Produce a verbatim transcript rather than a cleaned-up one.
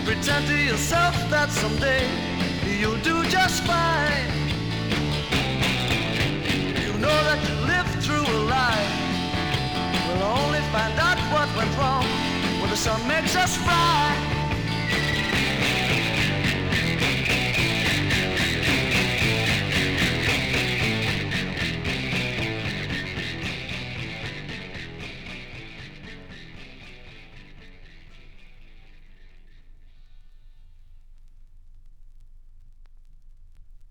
Pretend to yourself that someday you'll do just fine. You know that you lived through a lie. We'll only find out what went wrong when the sun makes us fry.